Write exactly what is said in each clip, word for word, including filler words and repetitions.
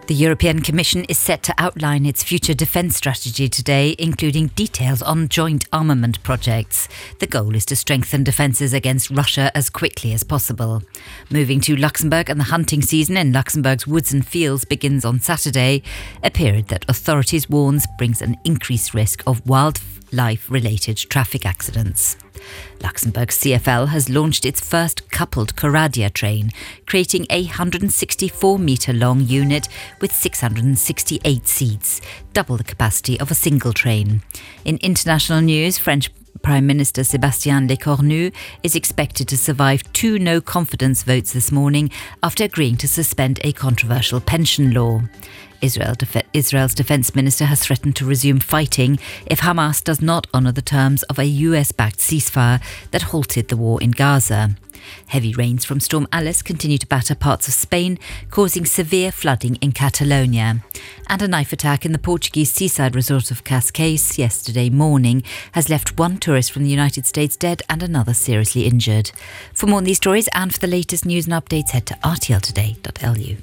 The European Commission is set to outline its future defence strategy today, including details on joint armament projects. The goal is to strengthen defences against Russia as quickly as possible. Moving to Luxembourg, and the hunting season in Luxembourg's woods and fields begins on Saturday, a period that authorities warns brings an increased risk of wildlife-related traffic accidents. Luxembourg's C F L has launched its first coupled Coradia train, creating a one hundred sixty-four metre long unit with six hundred sixty-eight seats, double the capacity of a single train. In international news, French Prime Minister Sébastien Lecornu is expected to survive two no-confidence votes this morning after agreeing to suspend a controversial pension law. Israel Def- Israel's defence minister has threatened to resume fighting if Hamas does not honour the terms of a U S-backed ceasefire that halted the war in Gaza. Heavy rains from Storm Alice continue to batter parts of Spain, causing severe flooding in Catalonia. And a knife attack in the Portuguese seaside resort of Cascais yesterday morning has left one tourist from the United States dead and another seriously injured. For more on these stories and for the latest news and updates, head to r t l today dot l u.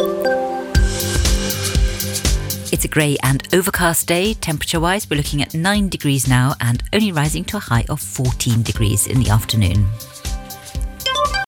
It's a grey and overcast day. Temperature-wise, we're looking at nine degrees now and only rising to a high of fourteen degrees in the afternoon.